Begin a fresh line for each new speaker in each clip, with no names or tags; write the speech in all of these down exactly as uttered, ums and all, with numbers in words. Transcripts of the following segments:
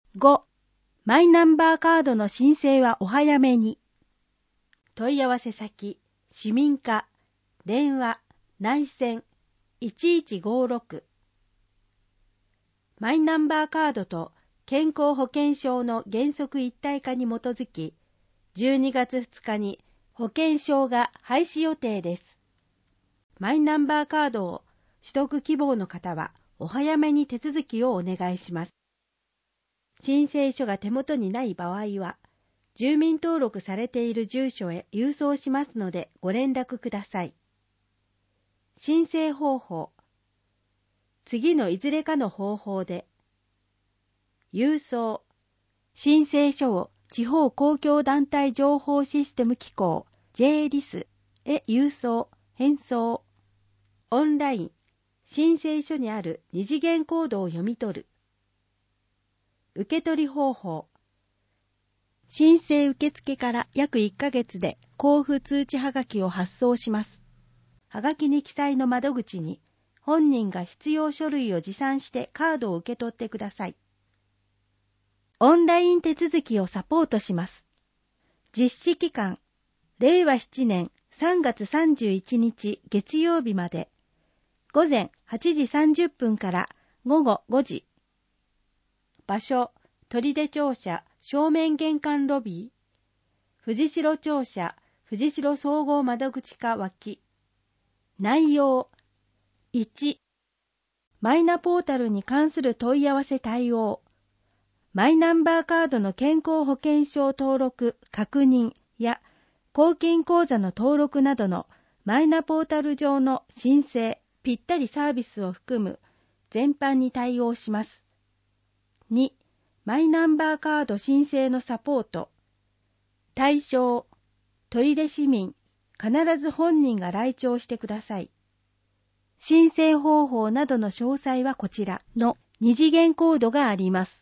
ご. マイナンバーカードの申請はお早めに。問い合わせ先、市民課、電話、内線、いちいちごろく。マイナンバーカードと健康保険証の原則一体化に基づき、じゅうにがつふつかに保険証が廃止予定です。マイナンバーカードを取得希望の方はお早めに手続きをお願いします。申請書が手元にない場合は、住民登録されている住所へ郵送しますのでご連絡ください。申請方法。次のいずれかの方法で、郵送、申請書を地方公共団体情報システム機構 ジェーリス へ郵送、返送、オンライン、申請書にある二次元コードを読み取る。受け取り方法。申請受付から約いっかげつで交付通知はがきを発送します。はがきに記載の窓口に本人が必要書類を持参してカードを受け取ってください。オンライン手続きをサポートします。実施期間、れいわななねんさんがつさんじゅういちにち月曜日まで、ごぜんはちじさんじゅっぷんからごごごじ。場所、取手庁舎正面玄関ロビー、藤代庁舎藤代総合窓口課脇。内容、いち. マイナポータルに関する問い合わせ対応。マイナンバーカードの健康保険証登録、確認や公金口座の登録などのマイナポータル上の申請、ぴったりサービスを含む全般に対応します。に. マイナンバーカード申請のサポート。対象、取手市民、必ず本人が来庁してください。申請方法などの詳細はこちらの二次元コードがあります。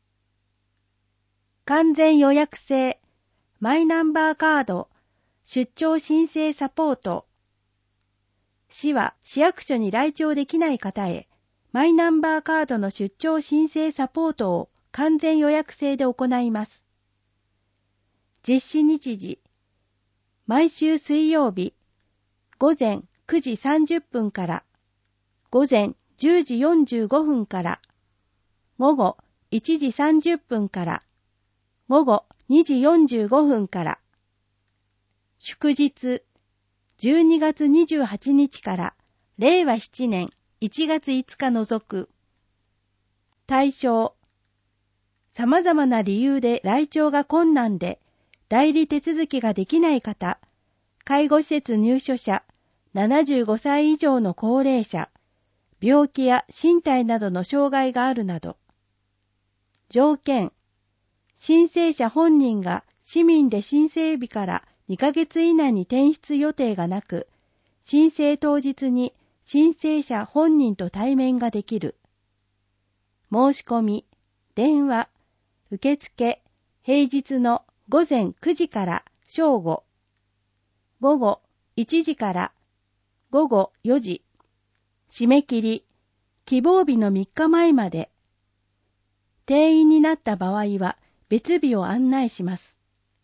完全予約制、マイナンバーカード、出張申請サポート。市は市役所に来庁できない方へ、マイナンバーカードの出張申請サポートを完全予約制で行います。実施日時、毎週水曜日、ごぜんくじさんじゅっぷんからごぜんじゅうじよんじゅうごふんからごごいちじさんじゅっぷんからごごにじよんじゅうごふんから。祝日、じゅうにがつにじゅうはちにちかられいわななねんいちがついつか除く。対象、様々な理由で来庁が困難で代理手続きができない方、介護施設入所者、ななじゅうごさい以上の高齢者、病気や身体などの障害があるなど。条件、申請者本人が市民で申請日からにかげつ以内に転出予定がなく、申請当日に申請者本人と対面ができる。申し込み、電話、受付、平日のごぜんくじから正午、ごごいちじからごごよじ、締め切り、希望日のみっかまえまで。定員になった場合は別日を案内します。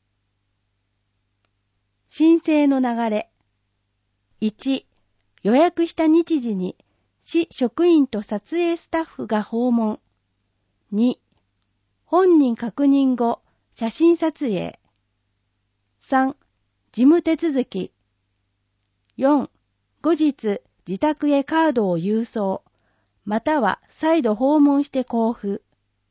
申請の流れ。いち. 予約した日時に市職員と撮影スタッフが訪問。に. 本人確認後、写真撮影。さん. 事務手続き。よん. 後日、自宅へカードを郵送、または再度訪問して交付。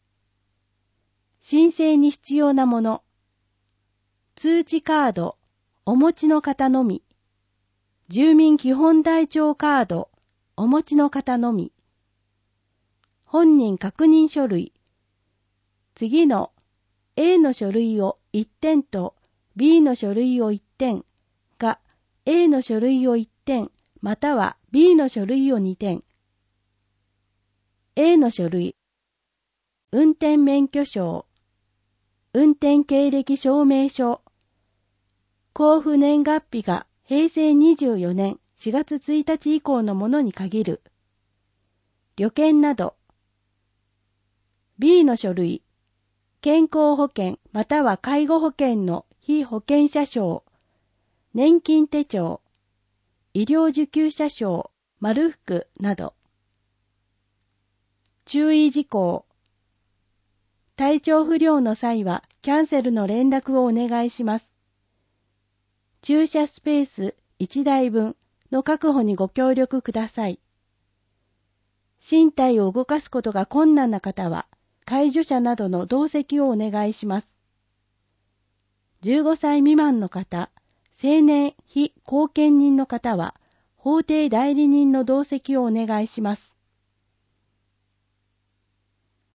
申請に必要なもの。通知カード、お持ちの方のみ。住民基本台帳カード、お持ちの方のみ。本人確認書類。次の A の書類をいってんと B の書類をいってんが A の書類をいってんまたは B の書類をにてん。A の書類。運転免許証。運転経歴証明書。交付年月日がへいせいにじゅうよねんしがつついたち以降のものに限る。旅券など。B の書類。 健康保険または介護保険の被保険者証、年金手帳、医療受給者証、丸福など。注意事項。体調不良の際はキャンセルの連絡をお願いします。駐車スペースいちだいぶんの確保にご協力ください。身体を動かすことが困難な方は、介助者などの同席をお願いします。じゅうごさい未満の方、成年非後見人の方は、法定代理人の同席をお願いします。